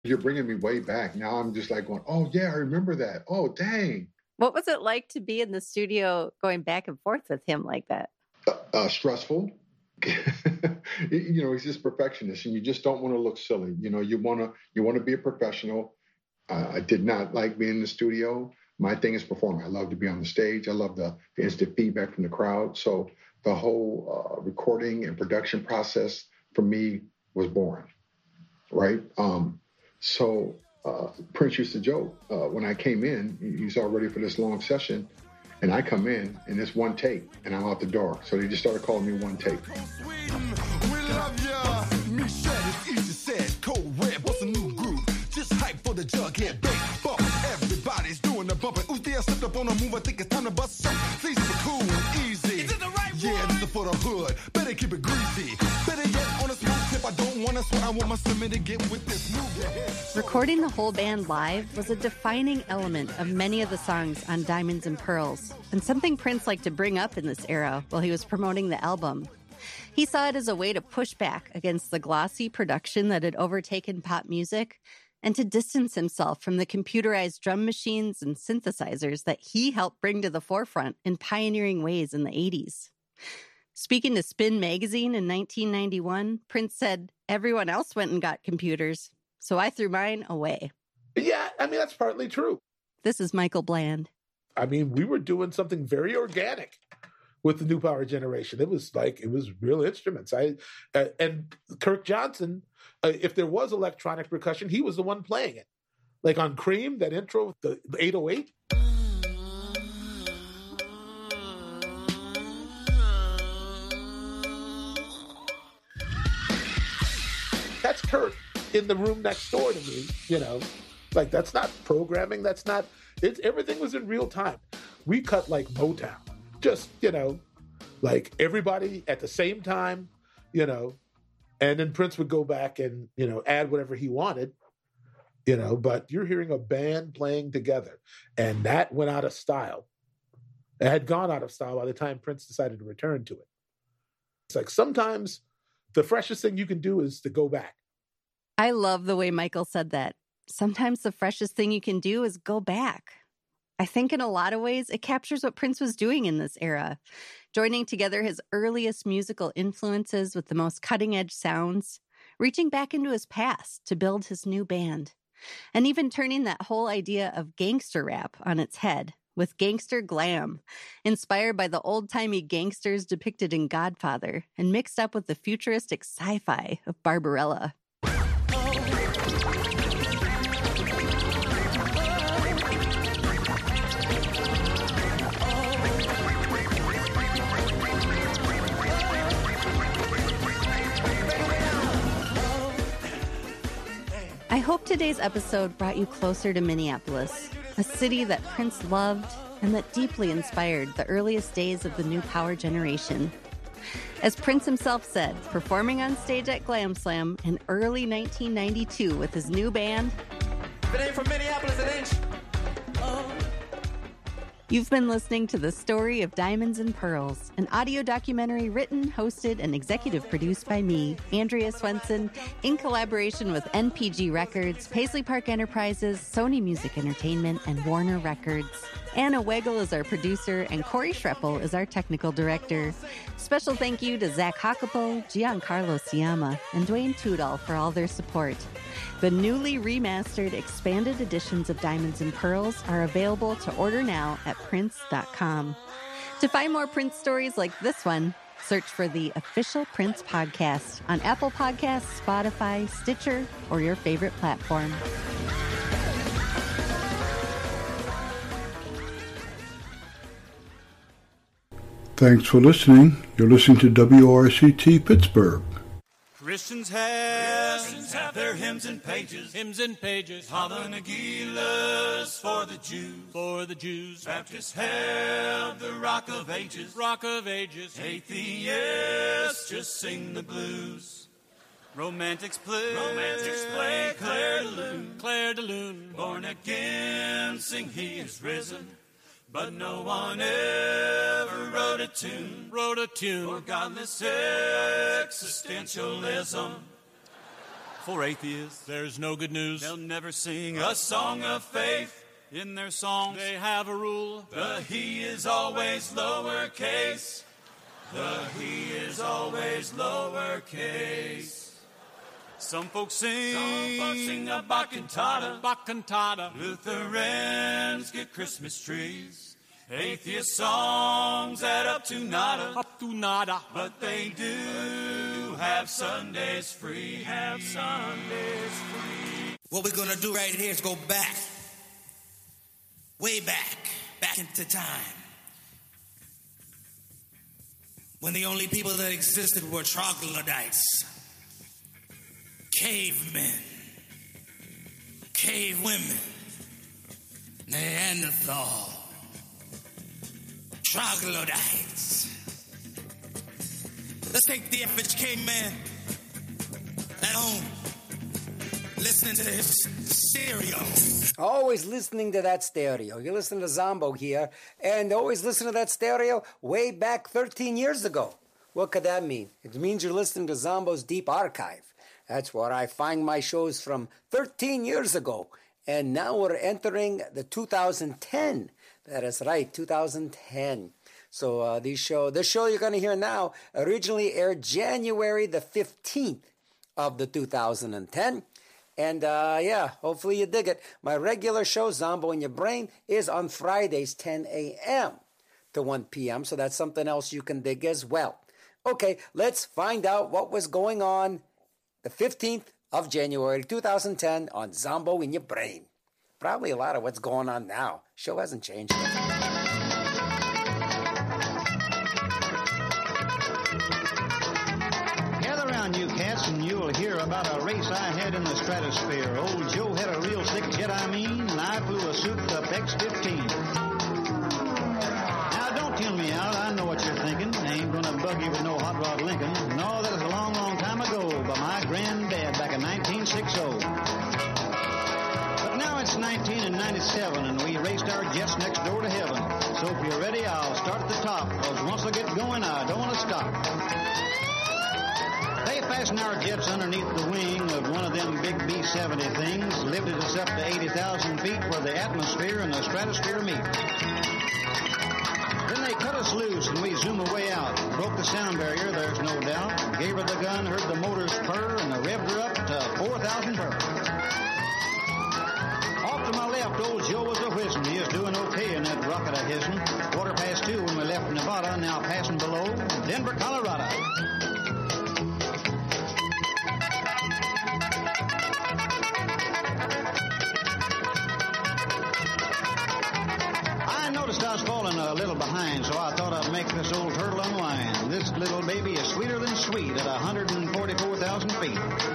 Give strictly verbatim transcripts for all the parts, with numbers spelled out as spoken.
You're bringing me way back. Now I'm just like going, oh, yeah, I remember that. Oh, dang. What was it like to be in the studio going back and forth with him like that? Uh, uh, stressful. You know, he's just perfectionist, and you just don't want to look silly. You know, you want to you want to be a professional. Uh, I did not like being in the studio. My thing is performing. I love to be on the stage. I love the, the instant feedback from the crowd. So the whole uh, recording and production process for me was boring, right? Um, so uh, Prince used to joke uh, when I came in, he's all ready for this long session. And I come in, and it's one take, and I'm out the door. So they just started calling me One Take. Everybody's doing the bumping. Ooh, there, slipped up on a move. I think it's time to bust some. Please be cool and easy. Is it the right one? Yeah, this is for the hood. Better keep it greasy. Better yet, on a smooth tip. I don't want to sweat. I want my stomach to get with this move. Recording the whole band live was a defining element of many of the songs on Diamonds and Pearls, and something Prince liked to bring up in this era while he was promoting the album. He saw it as a way to push back against the glossy production that had overtaken pop music and to distance himself from the computerized drum machines and synthesizers that he helped bring to the forefront in pioneering ways in the eighties. Speaking to Spin magazine in nineteen ninety-one, Prince said, "Everyone else went and got computers, so I threw mine away." Yeah, I mean, that's partly true. This is Michael Bland. I mean, we were doing something very organic with the New Power Generation. It was like, it was real instruments. I uh, and Kirk Johnson, uh, if there was electronic percussion, he was the one playing it. Like on Cream, that intro, the, the eight oh eight. That's Kirk in the room next door to me, you know. Like, that's not programming. That's not, it's, everything was in real time. We cut like Motown. Just, you know, like everybody at the same time, you know, and then Prince would go back and, you know, add whatever he wanted, you know, but you're hearing a band playing together, and that went out of style. It had gone out of style by the time Prince decided to return to it. It's like sometimes the freshest thing you can do is to go back. I love the way Michael said that. Sometimes the freshest thing you can do is go back. I think in a lot of ways, it captures what Prince was doing in this era, joining together his earliest musical influences with the most cutting-edge sounds, reaching back into his past to build his new band, and even turning that whole idea of gangster rap on its head with gangster glam, inspired by the old-timey gangsters depicted in Godfather and mixed up with the futuristic sci-fi of Barbarella. I hope today's episode brought you closer to Minneapolis, a city that Prince loved and that deeply inspired the earliest days of the New Power Generation. As Prince himself said, performing on stage at Glam Slam in early nineteen ninety-two with his new band, "If it ain't from Minneapolis, it ain't." Oh. You've been listening to The Story of Diamonds and Pearls, an audio documentary written, hosted, and executive produced by me, Andrea Swenson, in collaboration with N P G Records, Paisley Park Enterprises, Sony Music Entertainment, and Warner Records. Anna Weigel is our producer, and Corey Schreppel is our technical director. Special thank you to Zach Hockapo, Giancarlo Siama, and Dwayne Tudall for all their support. The newly remastered expanded editions of Diamonds and Pearls are available to order now at prince dot com. To find more Prince stories like this one, search for the official Prince podcast on Apple Podcasts, Spotify, Stitcher, or your favorite platform. Thanks for listening. You're listening to W R C T Pittsburgh. Christians have, Christians have their hymns and pages, hymns and pages, Hamanagilahs for the Jews, for the Jews. Baptists have the Rock of Ages, Rock of Ages. Atheists just sing the blues. Romantics play, romantics play Claire de Lune, Claire de Lune. Born again, sing He is risen. But no one ever wrote a tune, wrote a tune for godless existentialism. For For atheists, there's no good news. They'll never sing a song of faith. In their songs, they have a rule. The he is always lowercase. The he is always lowercase. Some folks sing, Some folks sing a Bach-cantata. Bach-cantata. Lutherans get Christmas trees. Atheist songs add up to nada. Up to nada. But they do have Sundays free. Have Sundays free. What we're gonna do right here is go back. Way back. Back into time. When the only people that existed were troglodytes. Cavemen. Cave women. Neanderthal. Troglodytes. Let's take the average caveman at home, listening to his stereo. Always listening to that stereo. You're listening to Zombo here, and always listen to that stereo way back thirteen years ago. What could that mean? It means you're listening to Zombo's Deep Archive. That's where I find my shows from thirteen years ago. And now we're entering the two thousand ten. That is right, two thousand ten. So uh, these show, the show you're going to hear now originally aired January the fifteenth of the two thousand ten. And uh, yeah, hopefully you dig it. My regular show, Zombo in Your Brain, is on Fridays, ten a.m. to one p.m. So that's something else you can dig as well. Okay, let's find out what was going on the fifteenth of January two thousand ten on Zombo in Your Brain. Probably a lot of what's going on now. Show hasn't changed yet. Gather around, you cats, and you'll hear about a race I had in the stratosphere. Old Joe had a real sick jet, I mean, and I flew a souped-up X fifteen. Now, don't tune me out. I know what you're thinking. I ain't gonna bug you with no Hot Rod Lincoln. No, that was a long, long time ago by my granddad back in nineteen sixty. Now it's nineteen ninety-seven, and we raced our jets next door to heaven. So if you're ready, I'll start at the top, because once I get going, I don't want to stop. They fastened our jets underneath the wing of one of them big B seventy things, lifted us up to eighty thousand feet where the atmosphere and the stratosphere meet. Then they cut us loose, and we zoom away out. Broke the sound barrier, there's no doubt. Gave her the gun, heard the motors purr, and I revved her up to four thousand per. To my left, old Joe was a whizzing. He is doing okay in that rocket of his'n. Quarter past two when we left Nevada, now passing below Denver, Colorado. I noticed I was falling a little behind, so I thought I'd make this old turtle unwind. This little baby is sweeter than sweet at one hundred forty-four thousand feet.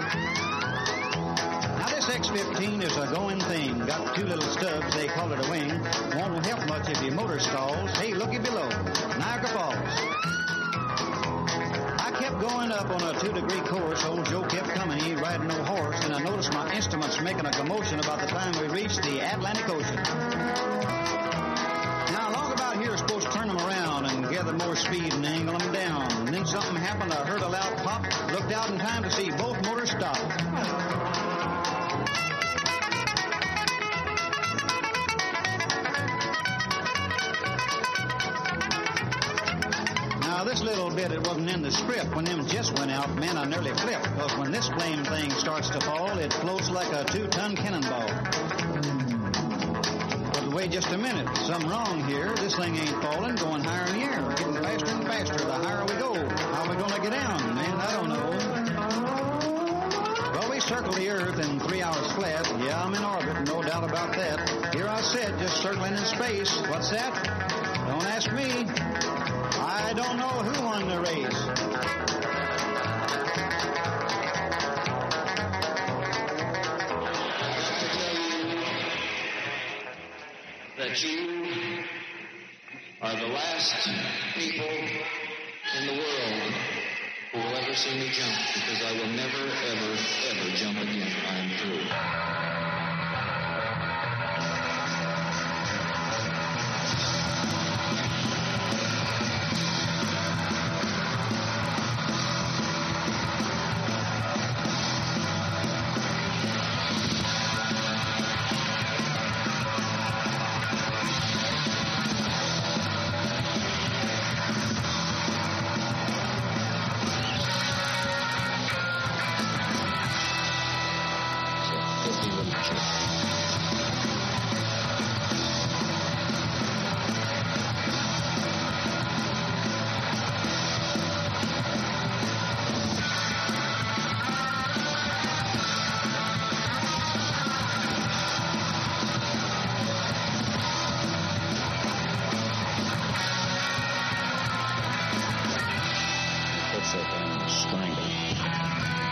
This X fifteen is a going thing. Got two little stubs, they call it a wing. Won't help much if your motor stalls. Hey, looky below, Niagara Falls. I kept going up on a two-degree course. Old Joe kept coming, he ain't riding no horse. And I noticed my instruments making a commotion about the time we reached the Atlantic Ocean. Now, along about here, supposed to turn them around and gather more speed and angle them down. And then something happened, I heard a loud pop. Looked out in time to see both motors stop. This little bit, it wasn't in the script. When them jets went out, man, I nearly flipped. Because when this blame thing starts to fall, it floats like a two-ton cannonball. But wait just a minute. Something wrong here. This thing ain't falling, going higher in the air. Getting faster and faster the higher we go. How are we going to get down? Man, I don't know. Well, we circled the Earth in three hours flat. Yeah, I'm in orbit, no doubt about that. Here I sit, just circling in space. What's that? Don't ask me. I don't know who won the race. That you are the last people in the world who will ever see me jump, because I will never, ever, ever jump again. I'm through. filthy literature. Puts it down, strangled.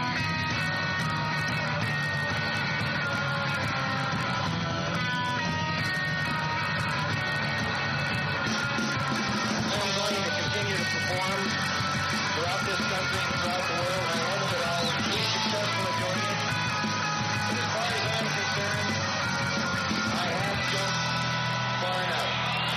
I am going to continue to perform throughout this country and throughout the world. I hope that I'll be successful at doing it. But as far as I'm concerned, I have jumped far enough.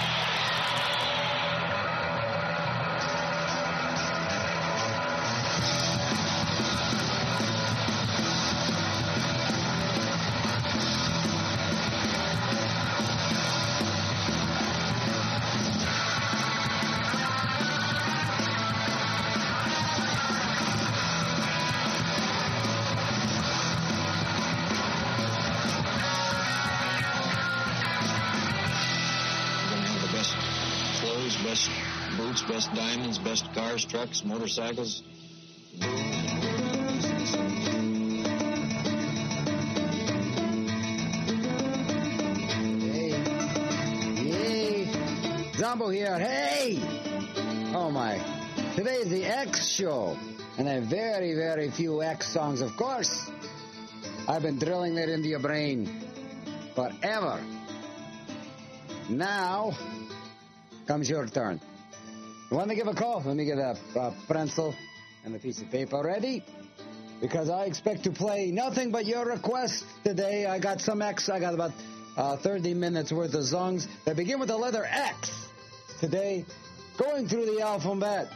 We're going to have the best clothes, best boots, best diamonds, best cars, trucks, motorcycles. Hey. Hey. Zombo here. Hey. Oh, my. Today is the X show. And I have very, very few X songs, of course. I've been drilling that into your brain forever. Now comes your turn. You want to give a call? Let me get a, a pencil and a piece of paper ready. Because I expect to play nothing but your requests today. I got some X. I got about uh, thirty minutes worth of songs that begin with the letter X. Today, going through the alphabet,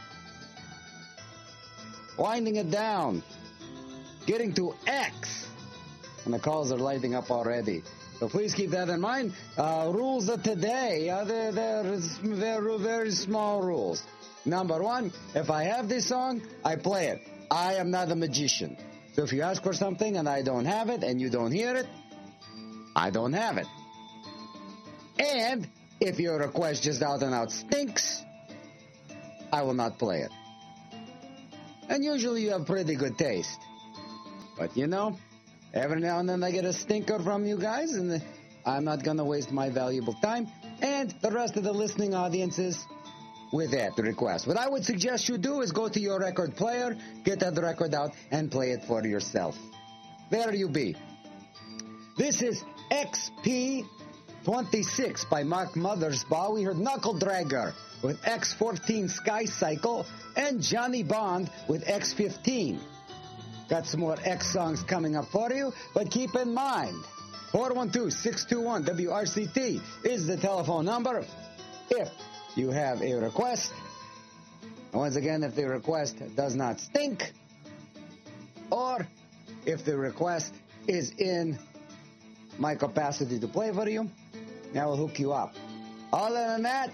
winding it down, getting to X. And the calls are lighting up already. So please keep that in mind. Uh, rules of today, uh, they're, they're very, very small rules. Number one, if I have this song, I play it. I am not a magician. So if you ask for something and I don't have it and you don't hear it, I don't have it. And if your request just out and out stinks, I will not play it. And usually you have pretty good taste. But you know, every now and then I get a stinker from you guys, and I'm not going to waste my valuable time and the rest of the listening audiences with that request. What I would suggest you do is go to your record player, get that record out, and play it for yourself. There you be. This is X P twenty-six by Mark Mothersbaugh. We heard Knuckle Dragger with X fourteen Sky Cycle and Johnny Bond with X fifteen. Got some more X songs coming up for you, but keep in mind, four one two, six two one, W R C T is the telephone number if you have a request. And once again, if the request does not stink, or if the request is in my capacity to play for you, I will hook you up. Other than that,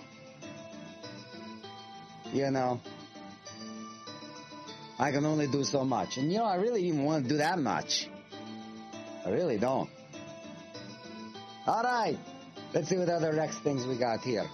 you know, I can only do so much. And, you know, I really even want to do that much. I really don't. All right. Let's see what other X things we got here.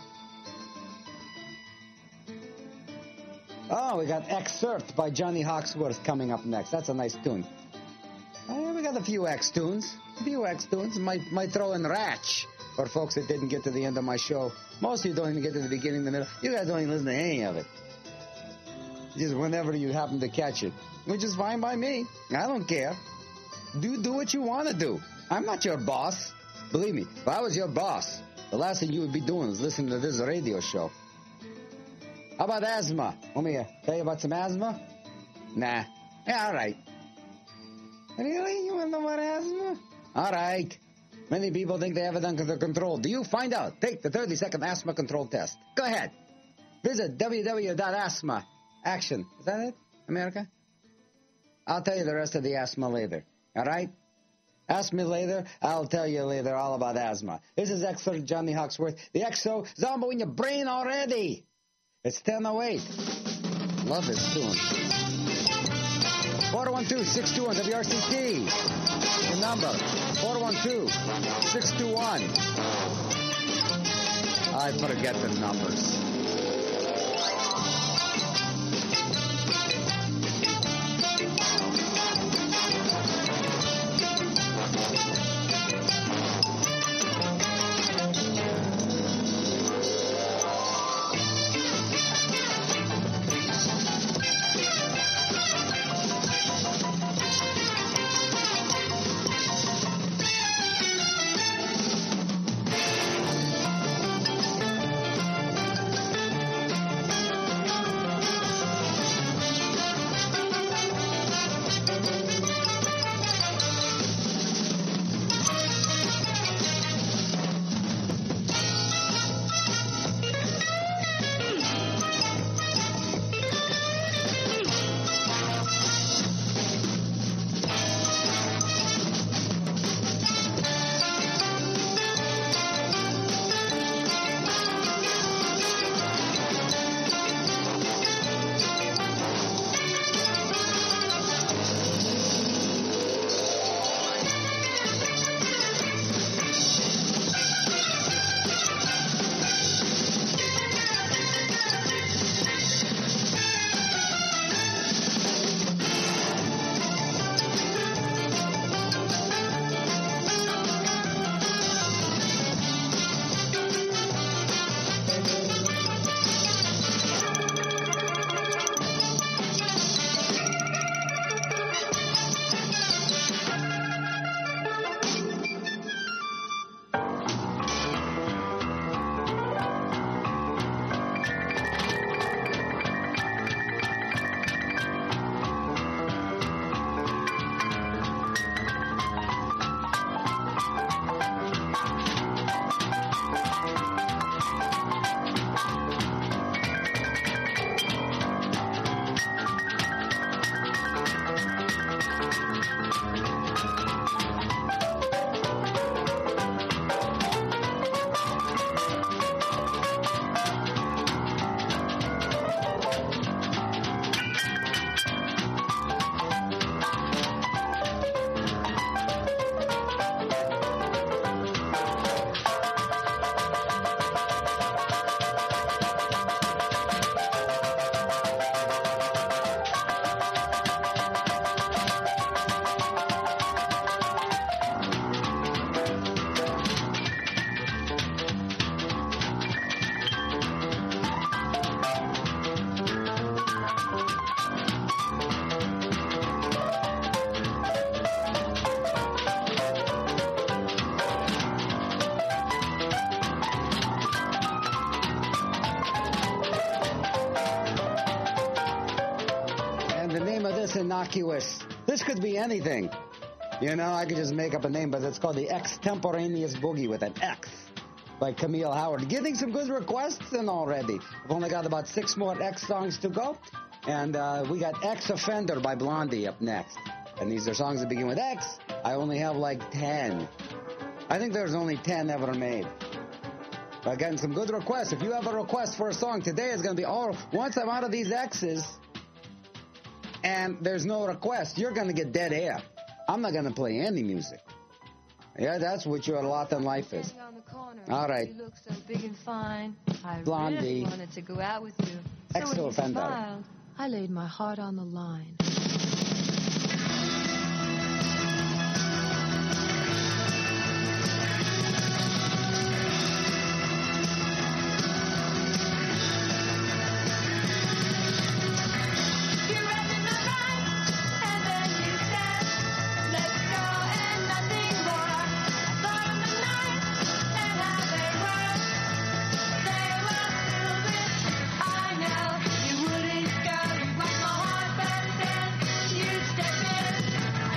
Oh, we got Excerpt by Johnny Hawksworth coming up next. That's a nice tune. Oh, yeah, we got a few X tunes. A few X tunes. Might, might throw in Ratch for folks that didn't get to the end of my show. Most of you don't even get to the beginning, the middle. You guys don't even listen to any of it. Just whenever you happen to catch it. Which is fine by me. I don't care. Do do what you want to do. I'm not your boss. Believe me, if I was your boss, the last thing you would be doing is listening to this radio show. How about asthma? Want me to tell you about some asthma? Nah. Yeah, all right. Really? You want to know about asthma? All right. Many people think they have it under control. Do you find out? Take the thirty-second asthma control test. Go ahead. Visit w w w dot asthma action. Is that it, America? I'll tell you the rest of the asthma later. All right? Ask me later. I'll tell you later all about asthma. This is X-Sir Johnny Hawksworth. The X O Zombo in your brain already. It's ten oh eight. Love this tune. four one two, six two one, W R C T. The number, four one two, six two one. I forget the numbers. Innocuous. This could be anything. You know, I could just make up a name, but it's called the Extemporaneous Boogie with an X by Camille Howard. Getting some good requests in already. I've only got about six more X songs to go. And uh, we got X Offender by Blondie up next. And these are songs that begin with X. I only have like ten. I think there's only ten ever made. But getting some good requests. If you have a request for a song, today is going to be all. Once I'm out of these X's, and there's no request, you're going to get dead air. I'm not going to play any music. Yeah, that's what your lot in life is. All right. You look so big and fine. I Blondie. really wanted to go out with you. So Ex when you offender. smiled, I laid my heart on the line. I know you wouldn't go, you want my heart, but then you step in.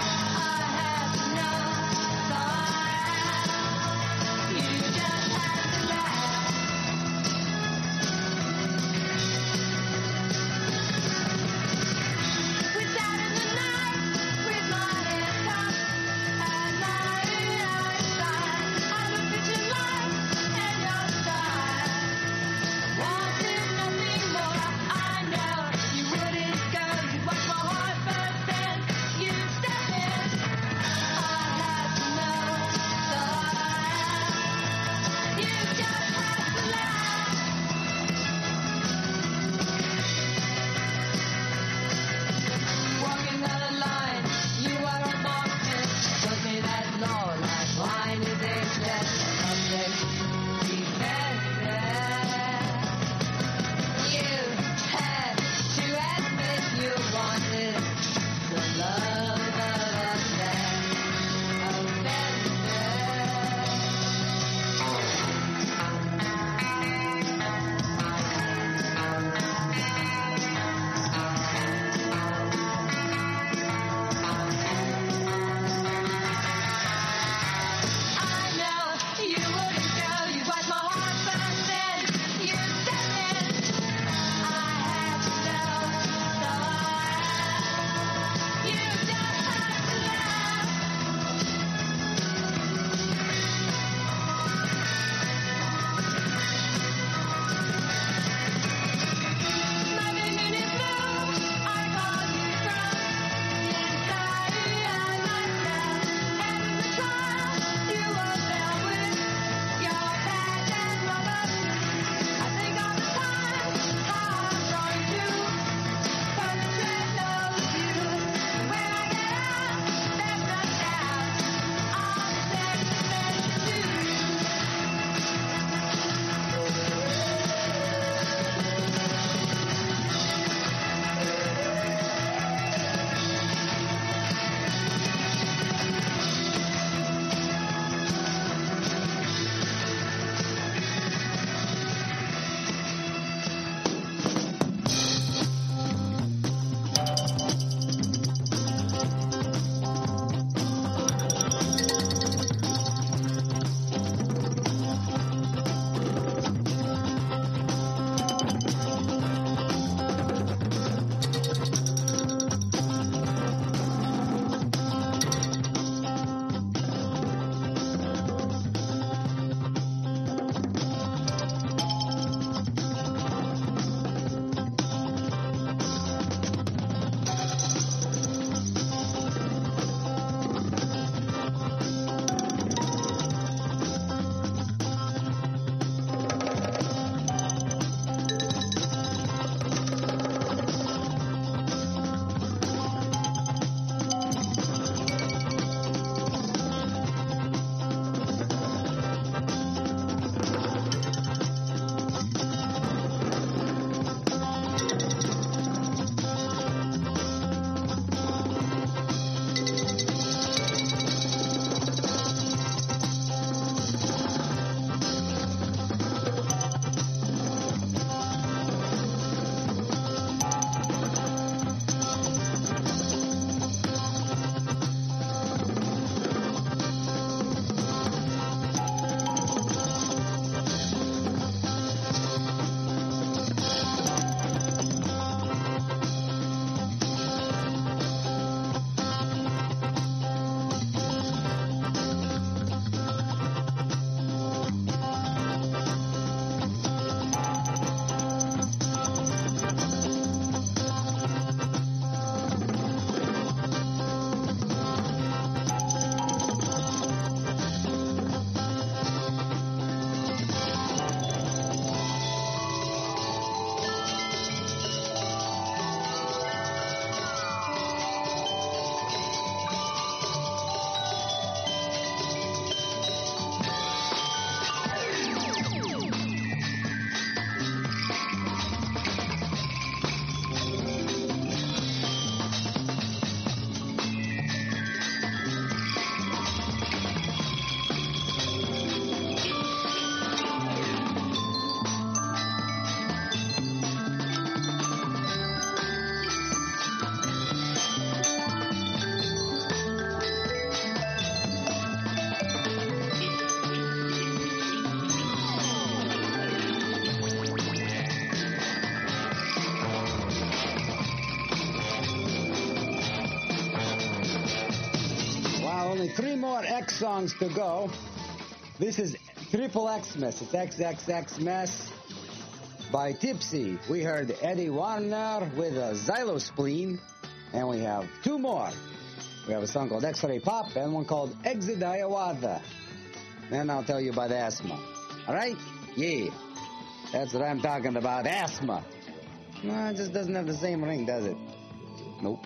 songs to go. This is Triple Xmas. It's X X X Mess by Tipsy. We heard Eddie Warner with a Xylospleen, and we have two more. We have a song called X-Ray Pop and one called Exidayawada. Then I'll tell you about asthma. All right? Yeah. That's what I'm talking about, asthma. No, it just doesn't have the same ring, does it? Nope.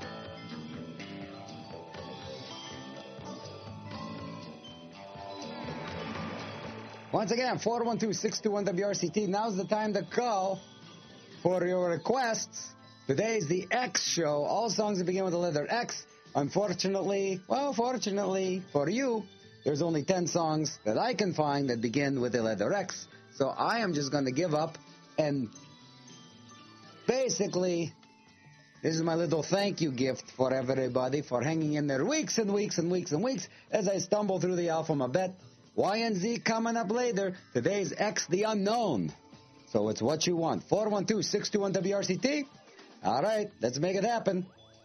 Once again, four one two, six two one, W R C T. Now's the time to call for your requests. Today's the X show. All songs that begin with the letter X. Unfortunately, well, fortunately for you, there's only ten songs that I can find that begin with the letter X. So I am just going to give up, and basically, this is my little thank you gift for everybody for hanging in there weeks and weeks and weeks and weeks as I stumble through the alphabet. Y and Z coming up later. Today's X, the unknown. So it's what you want. four one two, six two one, W R C T. All right, let's make it happen.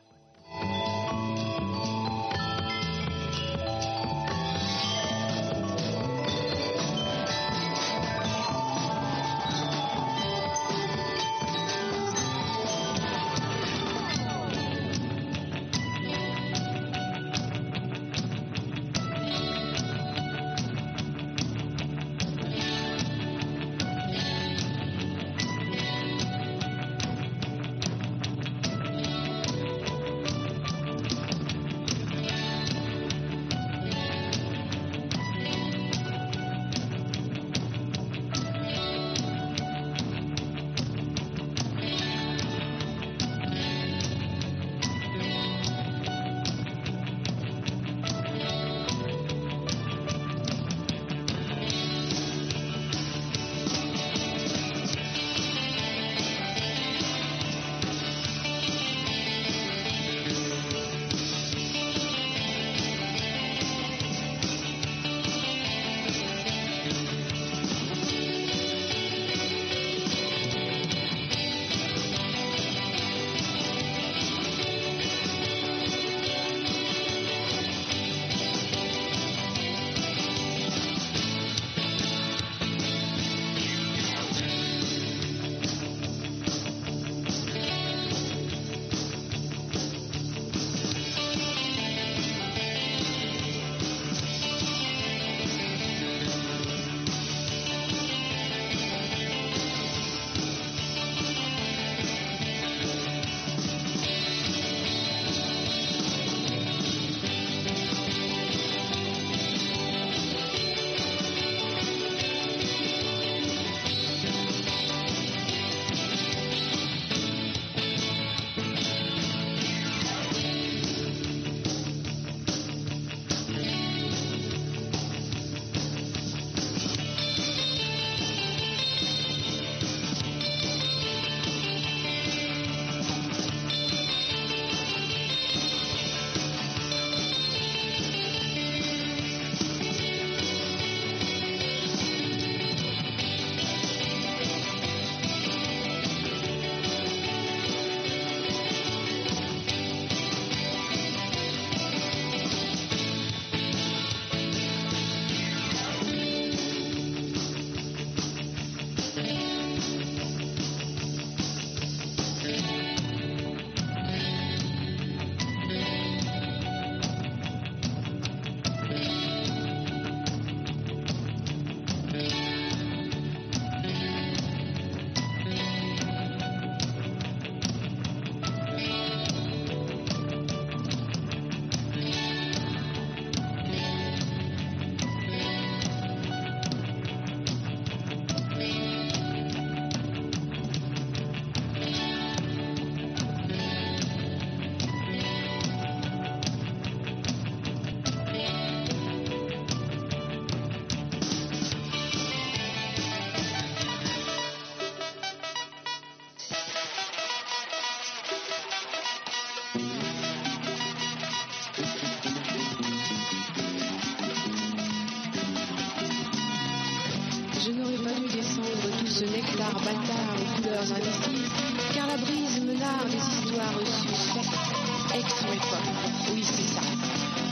Je n'aurais pas dû descendre tout ce nectar bâtard aux couleurs indécises, car la brise me narre des histoires suspectes. Ex-Ray Pop, oui c'est ça.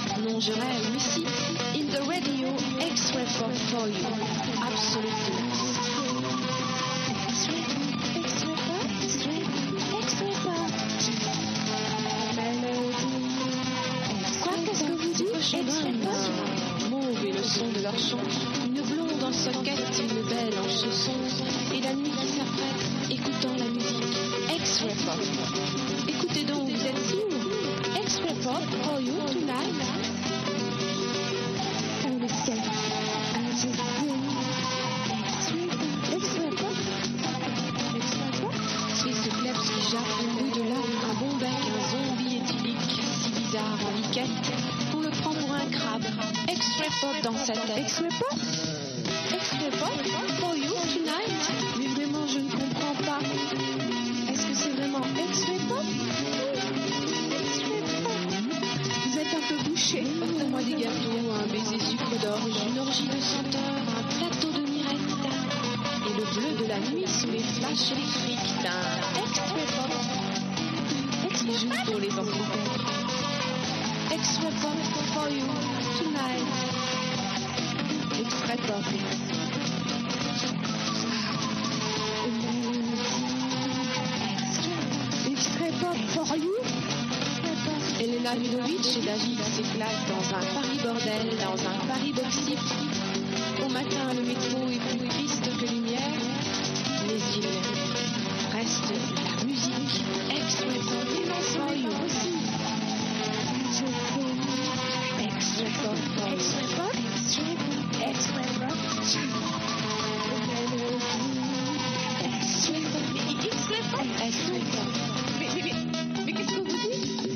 Non, je rêve, mais si. In the radio, X-Ray Pop for you. Absolutely. X-Ray Pop, X-Ray Pop, X-Ray Pop. Quoi, qu'est-ce que vous dites? X-Ray Pop. Mauve et le son de leur chant. Une blonde en soquette, une belle en chaussons. Et la nuit qui s'apprête, écoutant la musique. X-Ray Pop. Écoutez donc, vous êtes sûr? X-Ray Pop for you tonight. C'est ce plebs qui jappe au bout de là, un bon bec, un zombie éthylique, si bizarre en liquette, on le prend pour un crabe. X-Ray Pop dans sa tête. X-Ray Pop? X-Ray Pop for you tonight. Mais vraiment, je ne comprends pas. Est-ce que c'est vraiment X-Ray Pop? X-Ray Pop. Vous êtes un peu bouché. Offrez-moi des gâteaux, un baiser sucre d'orge, une orgie de senteurs, un plateau de mirettes. Et le bleu de la nuit sous les flashs électriques d'un X-Ray Pop. Qui joue pour les enfants. X-Ray Pop for you tonight. X-Ray Pop. X-Ray Pop for you. Elena Ludovic et David s'éclatent dans un Paris bordel, dans un Paris boxif. Au matin, le métro est plus triste que lumière. Les îles restent la musique. X-Ray Pop for you. X-Ray Pop for you. X-Ray Pop. X-Ray Pop. X-Ray Pop. X-Ray Pop. X-Ray Pop. Mais, mais, mais, mais qu'est-ce que vous dites?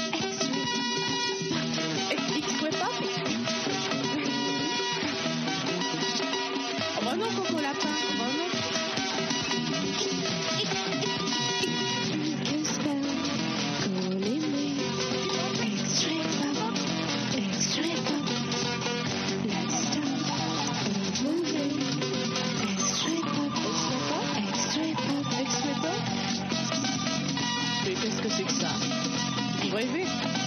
X-Ray Pop. Oh non, Coco Lapin. Oh non. Mais qu'est-ce que c'est que ça? Vous rêvez?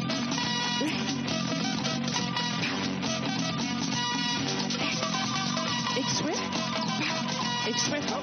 X-Ray? X-Ray Pop?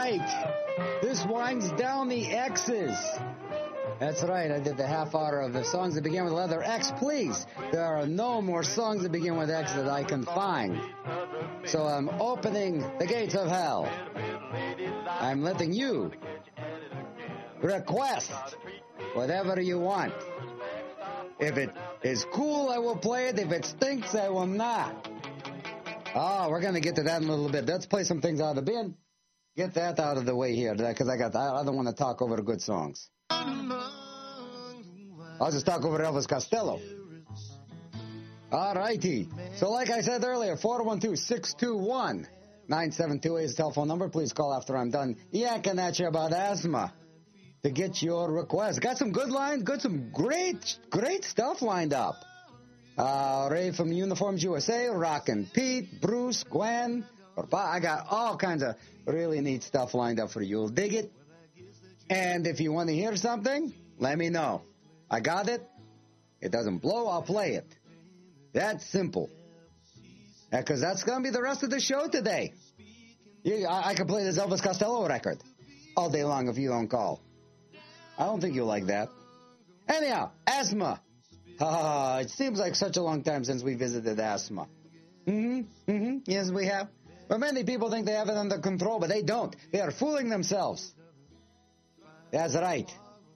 right. This winds down the X's. That's right. I did the half hour of the songs that begin with the letter X. Please, there are no more songs that begin with X that I can find. So I'm opening the gates of hell. I'm letting you request whatever you want. If it is cool, I will play it. If it stinks, I will not. Oh, we're going to get to that in a little bit. Let's play some things out of the bin. Get that out of the way here, because I got I don't want to talk over the good songs. I'll just talk over Elvis Costello. All righty. So like I said earlier, four one two, six two one, nine seven two eight is the telephone number. Please call after I'm done yakking at you about asthma to get your request. Got some good lines, got some great, great stuff lined up. Uh, Ray from Uniforms U S A, Rockin' Pete, Bruce, Gwen. I got all kinds of really neat stuff lined up for you. You'll dig it. And if you want to hear something, let me know. I got it. It doesn't blow, I'll play it. That's simple. Because that's going to be the rest of the show today. You, I, I can play this Elvis Costello record all day long if you don't call. I don't think you'll like that. Anyhow, asthma. Uh, it seems like such a long time since we visited asthma. Mm-hmm, mm-hmm, yes, we have. But many people think they have it under control, but they don't. They are fooling themselves. That's right.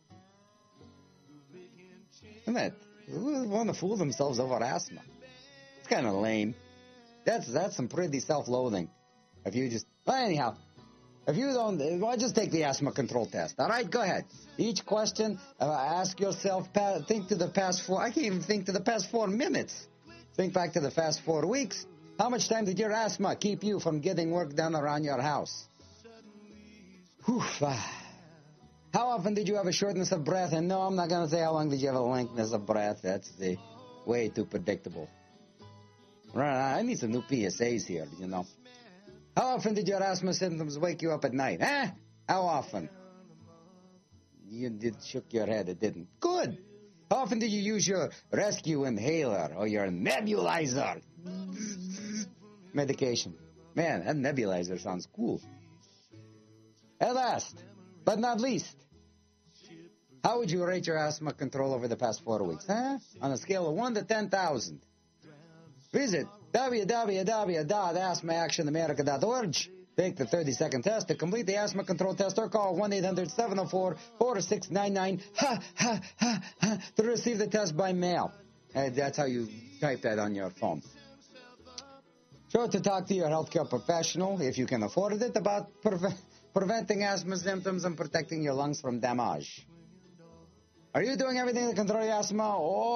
Isn't it? Who want to fool themselves over asthma? It's kind of lame. That's that's some pretty self-loathing. If you just... Well, anyhow, if you don't... Well, just take the asthma control test. All right, go ahead. Each question, uh, ask yourself, think to the past four... I can't even think to the past four minutes. Think back to the past four weeks. How much time did your asthma keep you from getting work done around your house? Whew, ah. How often did you have a shortness of breath? And no, I'm not going to say how long did you have a lengthness of breath. That's the way too predictable. Right, I need some new P S As here, you know. How often did your asthma symptoms wake you up at night? Eh? How often? You did shook your head. It didn't. Good. How often did you use your rescue inhaler or your nebulizer? Medication. Man, that nebulizer sounds cool. At last, but not least, how would you rate your asthma control over the past four weeks? Huh? On a scale of one to ten thousand. Visit w w w dot asthma action america dot org. Take the thirty-second test to complete the asthma control test or call one eight hundred seven oh four four six nine nine ha, ha, ha, ha, to receive the test by mail. And that's how you type that on your phone. Sure to talk to your healthcare professional, if you can afford it, about pre- preventing asthma symptoms and protecting your lungs from damage. Are you doing everything to control your asthma,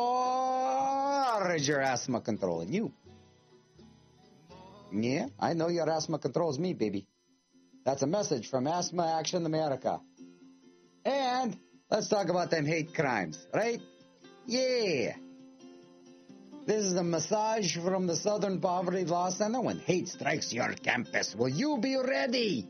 or is your asthma controlling you? Yeah, I know your asthma controls me, baby. That's a message from Asthma Action America. And let's talk about them hate crimes, right? Yeah. This is a massage from the Southern Poverty Law Center. When hate strikes your campus, will you be ready?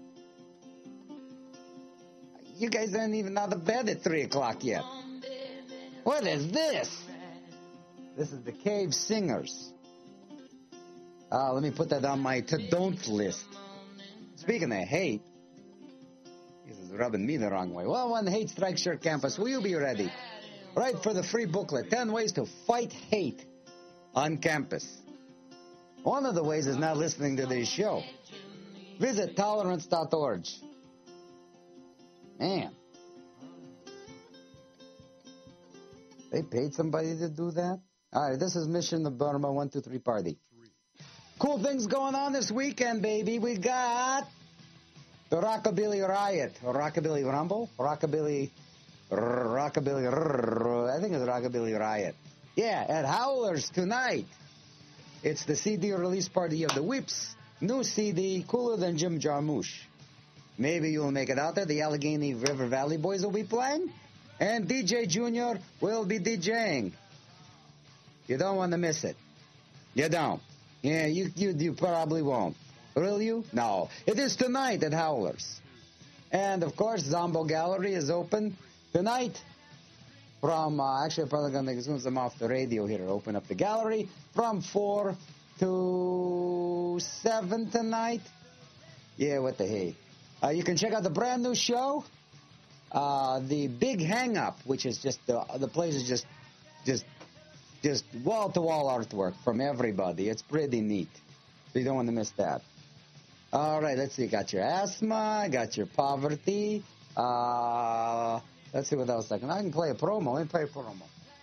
You guys aren't even out of bed at three o'clock yet. What is this? This is the Cave Singers. Uh, let me put that on my to-don't list. Speaking of hate, this is rubbing me the wrong way. Well, when hate strikes your campus, will you be ready? Write for the free booklet, ten ways to fight hate on campus. One of the ways is not listening to this show. Visit tolerance dot org. Man. They paid somebody to do that? All right, this is Mission of Burma one two three Party. Cool things going on this weekend, baby. We got the Rockabilly Riot, or Rockabilly Rumble, Rockabilly, Rockabilly, I think it's Rockabilly Riot. Yeah, at Howlers tonight. It's the C D release party of the Whips. New C D, Cooler Than Jim Jarmusch. Maybe you'll make it out there. The Allegheny River Valley Boys will be playing. And D J Junior will be DJing. You don't want to miss it. You don't. Yeah, you, you, you probably won't. Will you? No. It is tonight at Howlers. And, of course, Zombo Gallery is open tonight. From, uh, actually, I'm probably going to make as soon as I'm off the radio here, open up the gallery from four to seven tonight. Yeah, what the hey. Uh, you can check out the brand new show, uh, The Big Hang Up, which is just, the, the place is just, just, just wall-to-wall artwork from everybody. It's pretty neat. So you don't want to miss that. All right, let's see. Got your asthma, got your poverty. Uh, let's see what else I can. I can play a promo. Let me play a promo.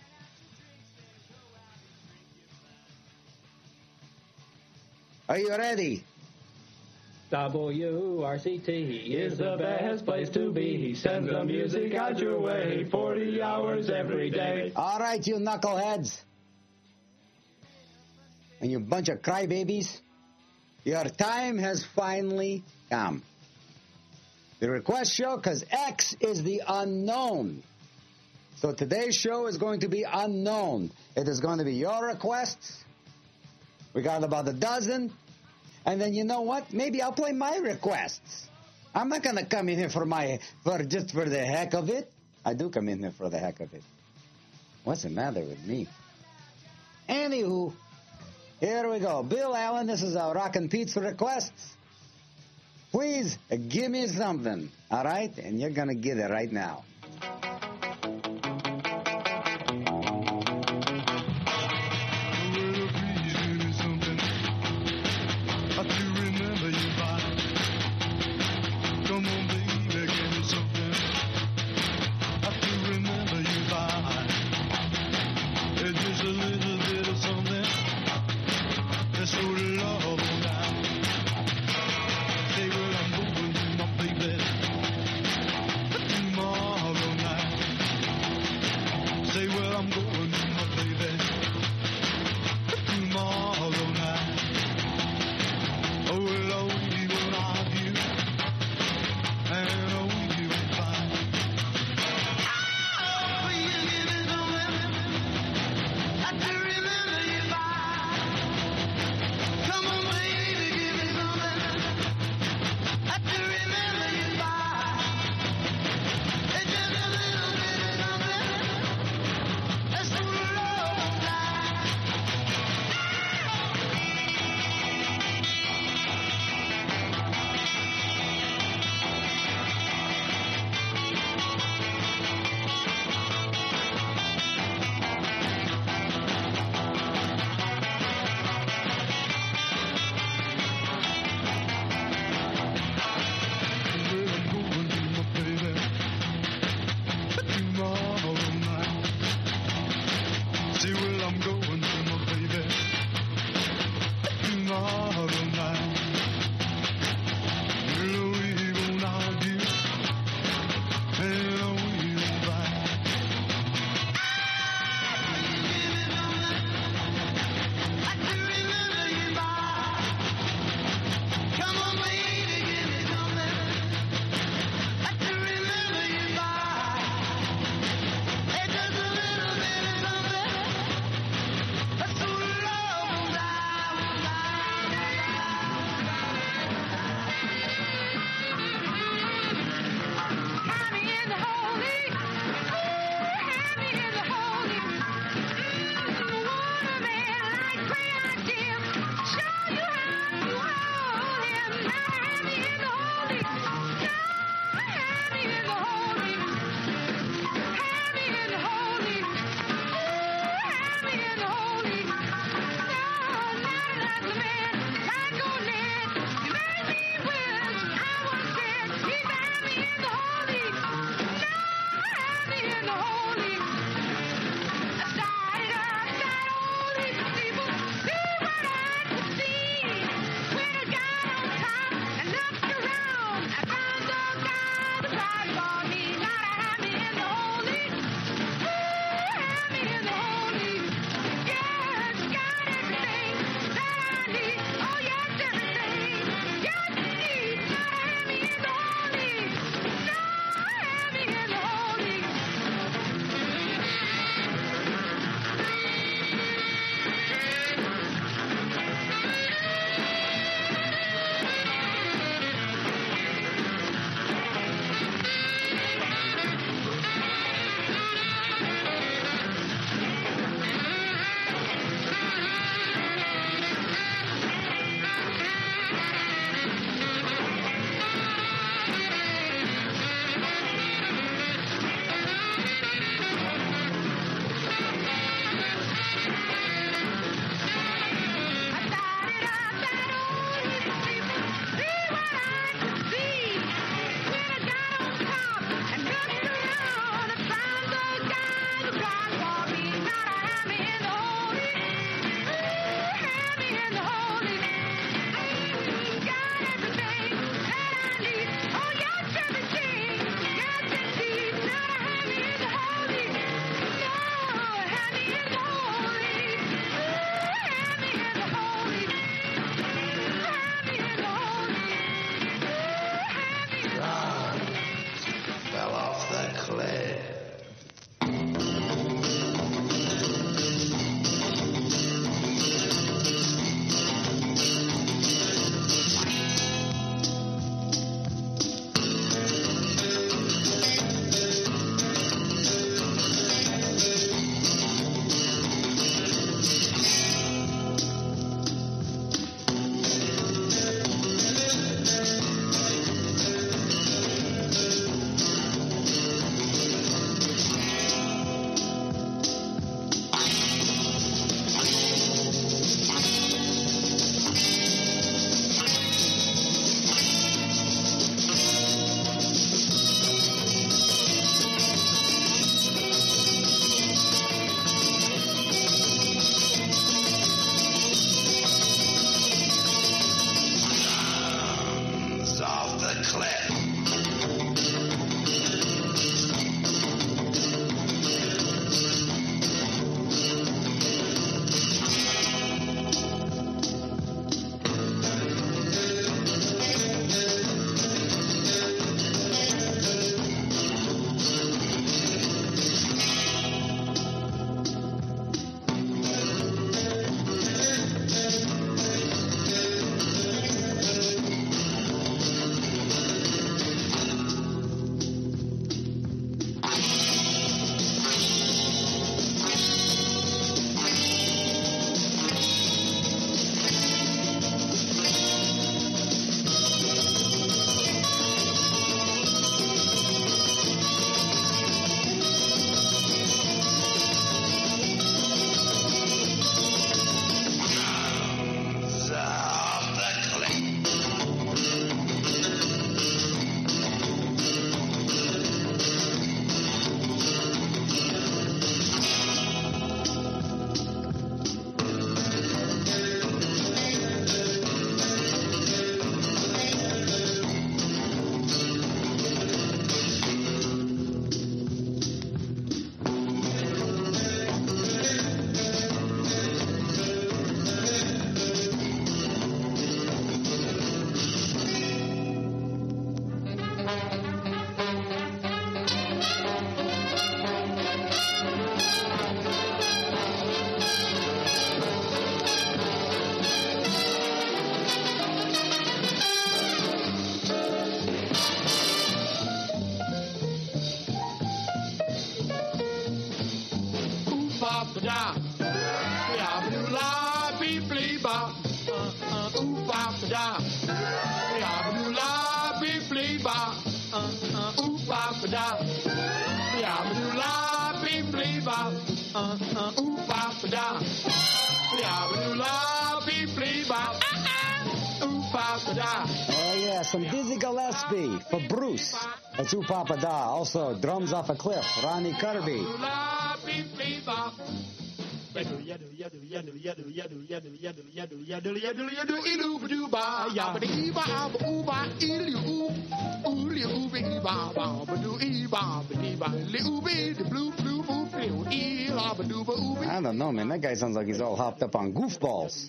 Are you ready? W R C T is the best place to be. He sends the music out your way forty hours every day. All right, you knuckleheads. And you bunch of crybabies. Your time has finally come. The request show, because X is the unknown. So today's show is going to be unknown. It is going to be your requests. We got about a dozen. And then you know what? Maybe I'll play my requests. I'm not going to come in here for my for just for the heck of it. I do come in here for the heck of it. What's the matter with me? Anywho, here we go. Bill Allen, this is our Rockin' Pizza requests. Please give me something, all right? And you're going to get it right now. clip. Oh yeah, some Dizzy Gillespie for Bruce. That's Ooh Papa Da. Also, drums off a cliff, Ronnie Kirby. I don't know, man. That guy sounds like he's all hopped up on goofballs.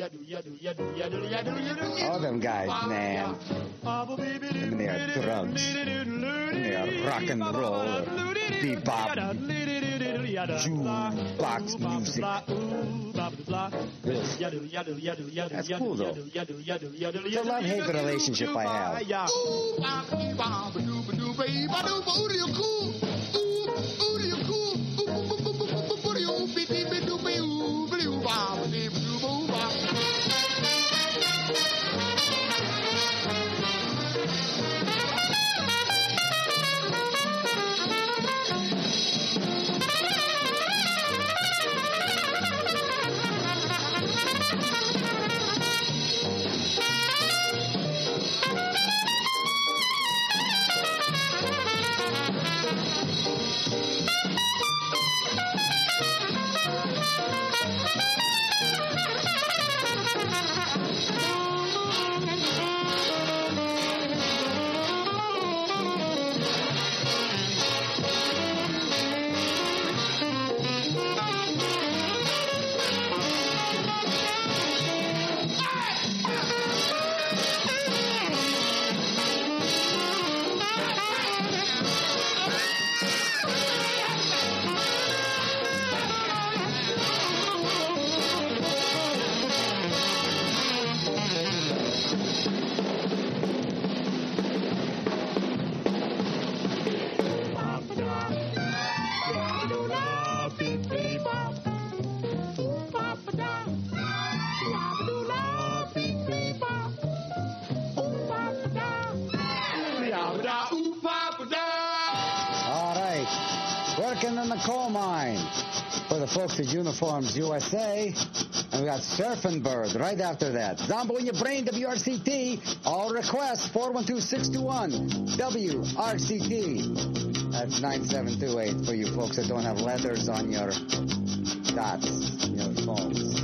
All them guys, man. And they are drugs. And they are rock and roll, or bebop, jukebox music. That's cool, though. It's a love-hate relationship I have. Working in the coal mine for the folks at Uniforms U S A. And we got Surfing Bird right after that. Zombo in your brain, W R C T. All requests, four one two, six two one, W R C T. That's nine seven two eight for you folks that don't have letters on your dots, your phones.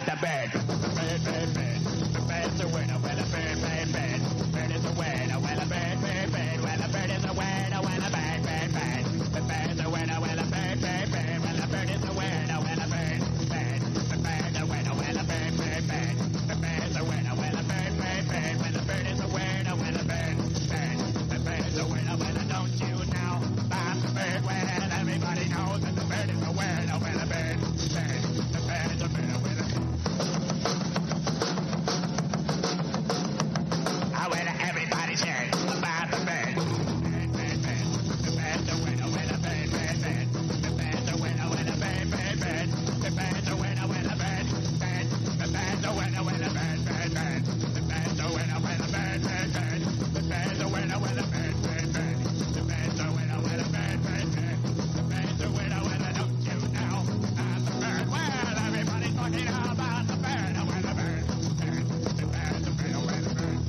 the bird. Bird, bird, bird. The bird's a winner. Well, a bird, bird, bird. Bird is a winner. Well, a bird, bird, bird. Well, a bird is a winner. Well, a bird, bird, bird. The bird's a winner. Well, a bird, bird, bird. Well, a bird is a winner. Well, a bird, bird. The bird's a winner. Well, a bird, bird, bird. The bird's a winner. Well, a bird, bird, bird. Well, a bird is a winner. Well, a bird, bird. The bird's a winner. Well, don't you know about the bird? Well, everybody knows that the bird is a winner. Well, a bird, bird. The bird is a winner. Well, I will everybody's heard about the bird. Bird, bird, bird. The bird's a winner. Well, a bird, bird, bird. The bird's a winner. Well, a bird, bird, bird. The bird's a winner. Well, a bird, bird. The bird's a winner. Well, a bird, bird, bird. The bird's a winner. Well, a bird, bird, bird. The bird's a winner. Well, a bird, bird, bird. The bird's a winner. Well, a bird, bird, bird. The bird's a winner. Well, don't you know about the bird? Well, everybody's talking about the bird. Well, the bird, bird. The bird's a winner. Well, the bird.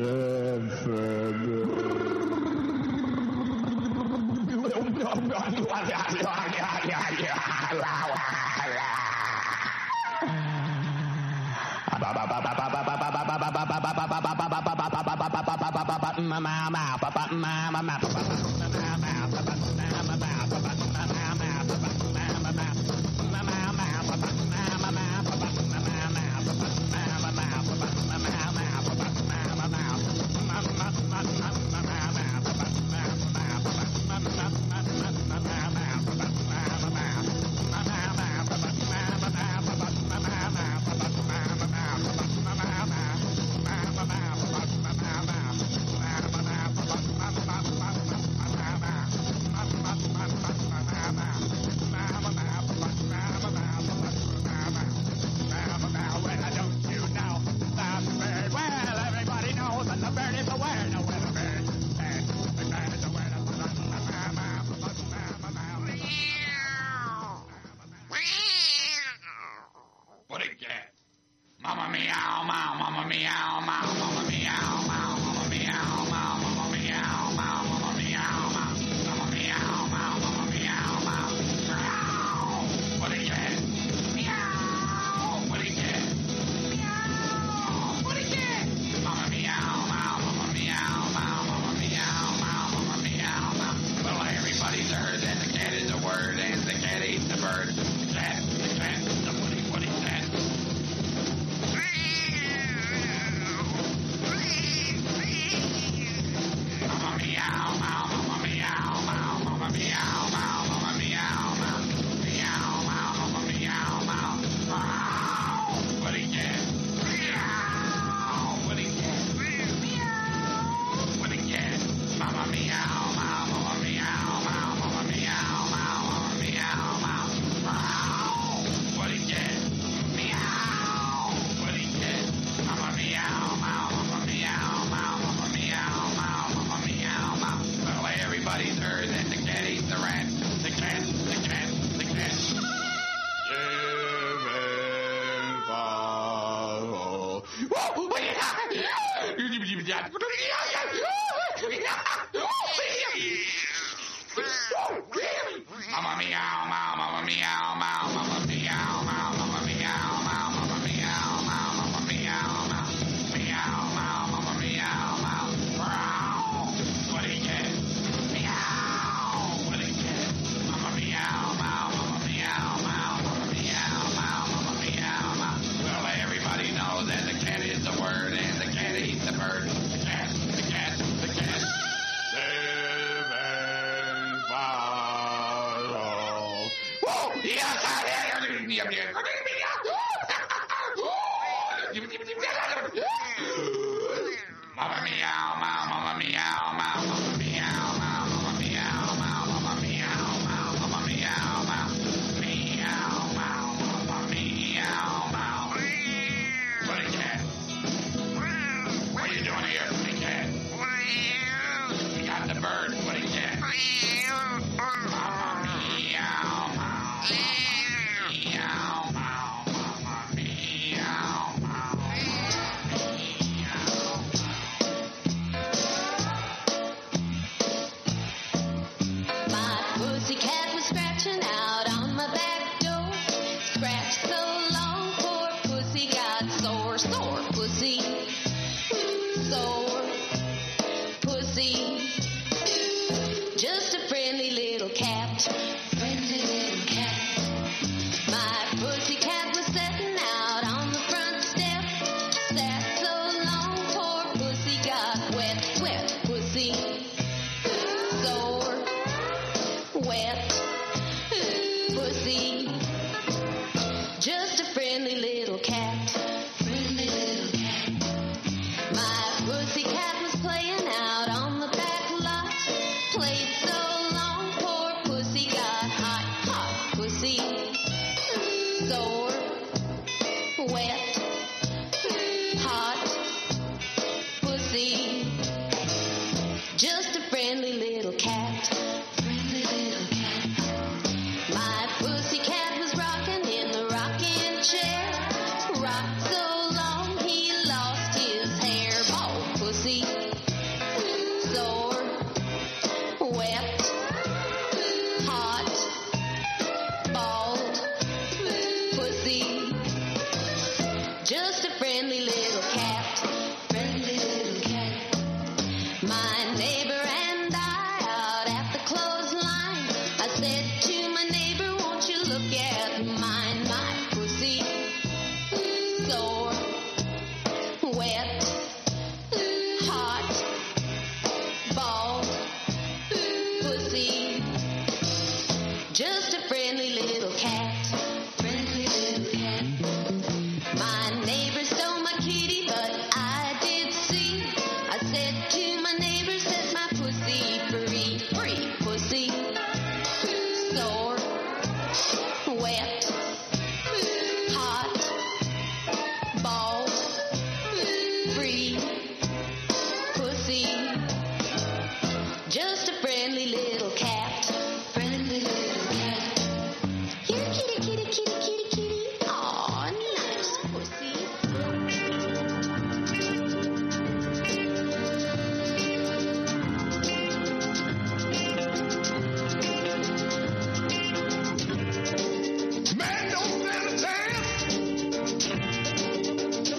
Mamma meow, meow, mamma meow, meow, mamma meow, meow, mamma meow, meow, mamma meow, meow, mamma meow, meow, meow, meow, mamma meow, meow, meow. What do you get? Meow. What do you get? Mamma meow, meow, mamma meow, meow, mamma meow, meow, mamma meow, meow. Well, everybody knows that the cat is the word, and the cat eats the bird. The cat, the cat, the cat. Seven, five, whoa! Yeah! Mamma meow, meow, mamma meow, meow, mamma meow, meow, mamma meow, meow, mamma meow, meow, mamma meow, meow, meow, meow, mamma meow, meow. What a cat! What are you doing here, what a cat? You got the bird, what a cat? Mamma meow, meow, meow, meow, mamma meow, meow. sore, sore pussy. Sore pussy. Just a friendly little cat. Friendly little cat. My pussy cat was setting out on the front step. Sat so long, poor pussy got wet, wet pussy. Sore, wet pussy. Just a friendly little cat. Friendly little cat. My pussy cat was playing out on the back lot. Played so long, poor pussy got hot, hot pussy. Sore, wet, hot pussy. Just a friendly little cat. Friendly little cat. My pussy cat was rocking in the rocking chair. Rocked so long he lost his hair. Bald pussy. Sore, wet, hot, bald pussy. Just a friendly little cat. Friendly little cat. My neighbor and I out at the clothesline. I said to my neighbor, won't you look at mine, my pussy. Sore, wet, hot, bald pussy. Just a friendly little cat. Friendly little cat. My neighbor stole my kitty, but I did see. I said to my neighbor, set my pussy free, free pussy. Sore, wet, hot, bald, free pussy. Just a friendly little cat. Friendly little cat. Here, kitty, kitty, kitty, kitty, kitty. Aw, nice pussy. Man don't stand a chance.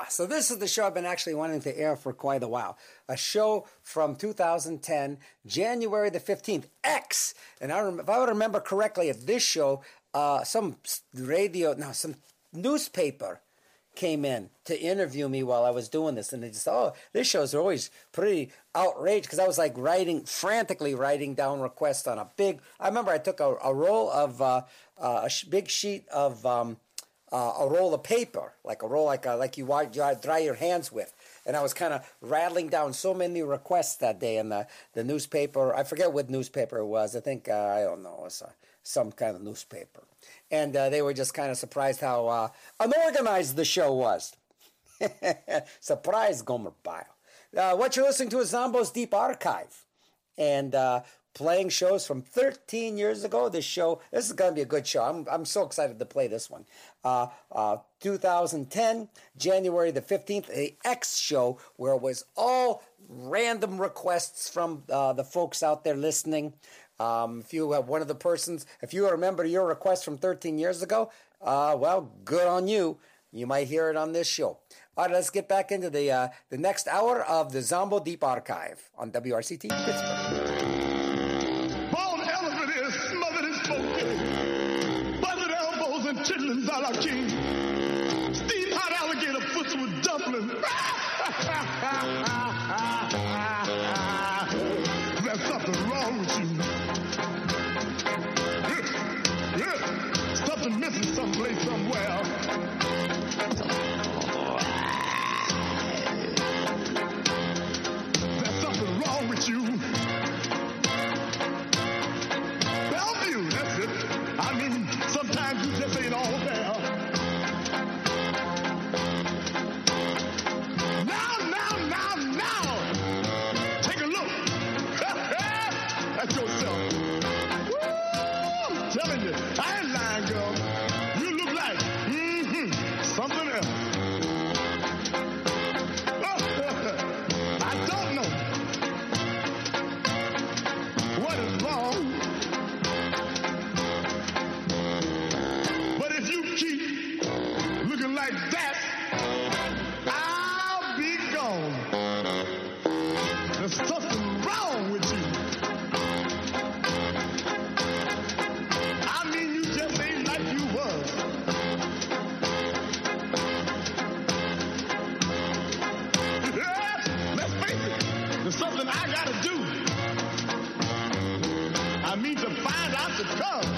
so this is the show I've been actually wanting to air for quite a while. A show from two thousand ten, January the fifteenth, X. And I rem- if I would remember correctly, at this show, uh, some radio, no, some newspaper came in to interview me while I was doing this. And they just, oh, this show's always pretty outraged, because I was like writing, frantically writing down requests on a big, I remember I took a, a roll of, uh, uh, a sh- big sheet of, um, uh, a roll of paper, like a roll like a, like you wipe, dry, dry your hands with. And I was kind of rattling down so many requests that day in the, the newspaper. I forget what newspaper it was. I think, uh, I don't know, it was uh, some kind of newspaper. And uh, they were just kind of surprised how uh, unorganized the show was. Surprise, Gomer Pyle. Uh, what you're listening to is Zombo's Deep Archive. And uh, playing shows from thirteen years ago. This show, this is going to be a good show. I'm I'm so excited to play this one. Uh, uh, two thousand ten, January the fifteenth, the X show, where it was all random requests from uh, the folks out there listening. Um, if you have one of the persons, if you remember your request from thirteen years ago, uh, well, good on you. You might hear it on this show. All right, let's get back into the uh, the next hour of the Zombo Deep Archive on W R C T Pittsburgh. Bald elephant is smothered in smoke. Buzzard elbows and chitlins a la king. Steam hot alligator foots with dumplings. There's something wrong with you. Something missing someplace, somewhere. There's something wrong with you. Bellevue, that's it. I mean, sometimes you just ain't all there. Now, now, now, now. Take a look. That's yourself. Woo! I'm telling you, I ain't lying, girl. You look like mm-hmm, something else. I don't know what is wrong, but if you keep looking like that, I'll be gone. There's something wrong with you. I mean, you just ain't like you was. Yeah, let's face it, there's something I gotta do. I mean to find out the cause.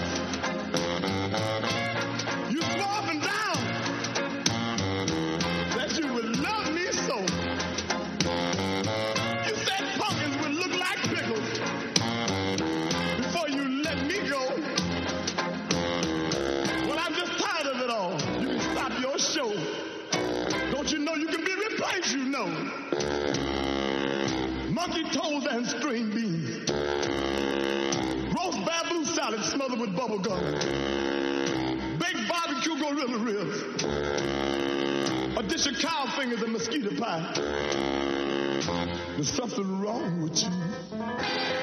You swore up and down that you would love me so. You said pumpkins would look like pickles before you let me go. Well, I'm just tired of it all. You can stop your show. Don't you know you can be replaced, you know? Monkey toes and string beans. Roast bamboo salad smothered with bubble gum. Baked barbecue gorilla ribs. A dish of cow fingers and mosquito pie. There's something wrong with you.